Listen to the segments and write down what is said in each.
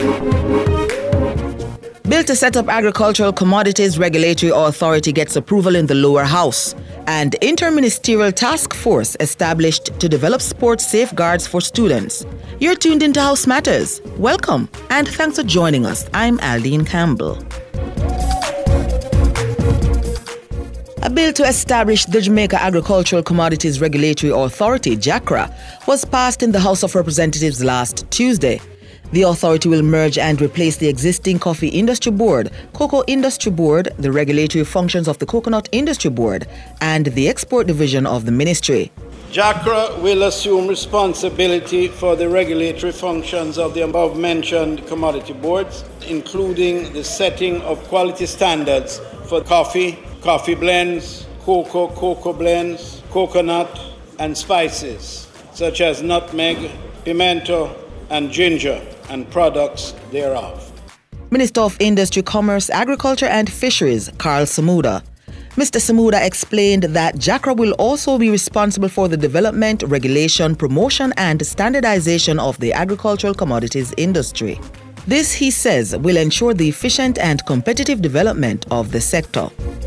Bill to set up Agricultural Commodities Regulatory Authority gets approval in the lower house. And interministerial task force established to develop sports safeguards for students. You're tuned into House Matters. Welcome and thanks for joining us. I'm Aldine Campbell. A bill to establish the Jamaica Agricultural Commodities Regulatory Authority, JACRA, was passed in the House of Representatives last Tuesday. The authority will merge and replace the existing Coffee Industry Board, Cocoa Industry Board, the regulatory functions of the Coconut Industry Board, and the Export Division of the Ministry. JACRA will assume responsibility for the regulatory functions of the above-mentioned commodity boards, including the setting of quality standards for coffee, coffee blends, cocoa blends, coconut, and spices, such as nutmeg, pimento, and ginger, and products thereof. Minister of Industry, Commerce, Agriculture and Fisheries, Carl Samuda. Mr. Samuda explained that JACRA will also be responsible for the development, regulation, promotion and standardization of the agricultural commodities industry. This, he says, will ensure the efficient and competitive development of the sector.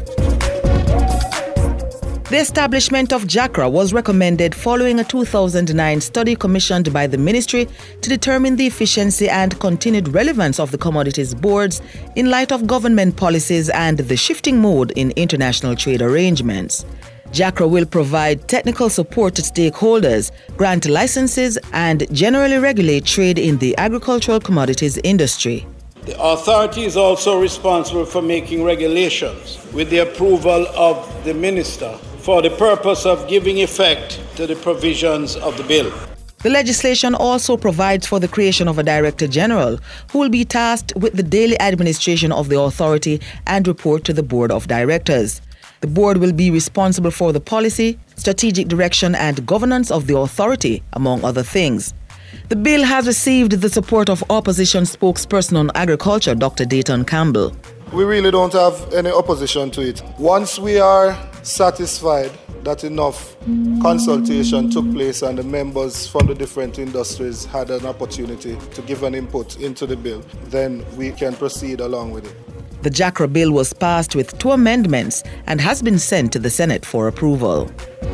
The establishment of JACRA was recommended following a 2009 study commissioned by the ministry to determine the efficiency and continued relevance of the commodities boards in light of government policies and the shifting mode in international trade arrangements. JACRA will provide technical support to stakeholders, grant licenses, and generally regulate trade in the agricultural commodities industry. The authority is also responsible for making regulations with the approval of the minister for the purpose of giving effect to the provisions of the bill. The legislation also provides for the creation of a Director General who will be tasked with the daily administration of the authority and report to the Board of Directors. The board will be responsible for the policy, strategic direction and governance of the authority, among other things. The bill has received the support of opposition spokesperson on agriculture, Dr. Dayton Campbell. We really don't have any opposition to it. Once we are satisfied that enough consultation took place and the members from the different industries had an opportunity to give an input into the bill, then we can proceed along with it. The JACRA bill was passed with 2 amendments and has been sent to the Senate for approval.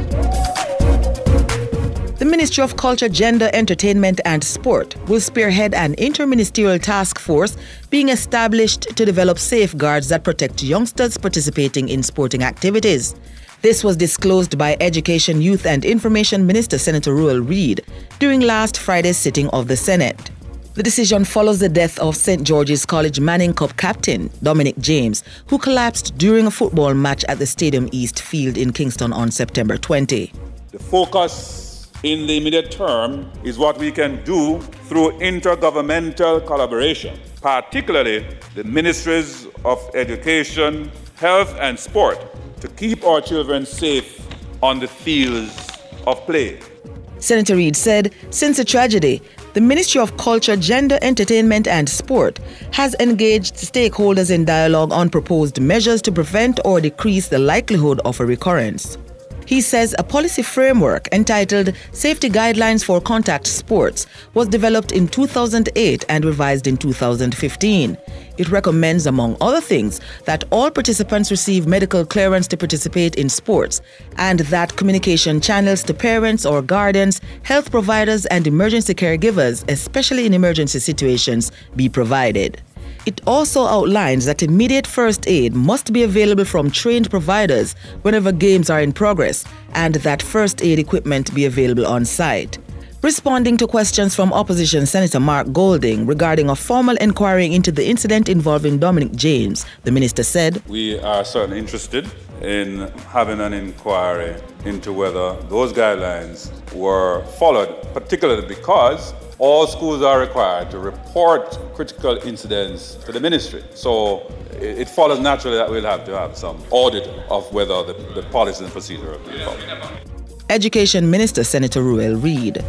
The Ministry of Culture, Gender, Entertainment and Sport will spearhead an interministerial task force being established to develop safeguards that protect youngsters participating in sporting activities. This was disclosed by Education, Youth and Information Minister Senator Ruel Reid during last Friday's sitting of the Senate. The decision follows the death of St. George's College Manning Cup captain Dominic James, who collapsed during a football match at the Stadium East Field in Kingston on September 20. The focus in the immediate term is what we can do through intergovernmental collaboration, particularly the Ministries of Education, Health and Sport, to keep our children safe on the fields of play. Senator Reid said, since the tragedy, the Ministry of Culture, Gender, Entertainment and Sport has engaged stakeholders in dialogue on proposed measures to prevent or decrease the likelihood of a recurrence. He says a policy framework entitled Safety Guidelines for Contact Sports was developed in 2008 and revised in 2015. It recommends, among other things, that all participants receive medical clearance to participate in sports and that communication channels to parents or guardians, health providers and emergency caregivers, especially in emergency situations, be provided. It also outlines that immediate first aid must be available from trained providers whenever games are in progress and that first aid equipment be available on site. Responding to questions from opposition Senator Mark Golding regarding a formal inquiry into the incident involving Dominic James, the minister said, We are certainly interested in having an inquiry into whether those guidelines were followed, particularly because all schools are required to report critical incidents to the ministry. So it follows naturally that we'll have to have some audit of whether the policy and procedure are being followed. Education Minister Senator Ruel Reid.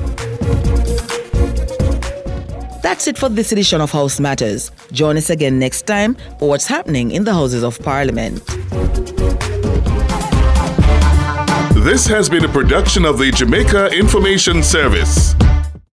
That's it for this edition of House Matters. Join us again next time for what's happening in the Houses of Parliament. This has been a production of the Jamaica Information Service.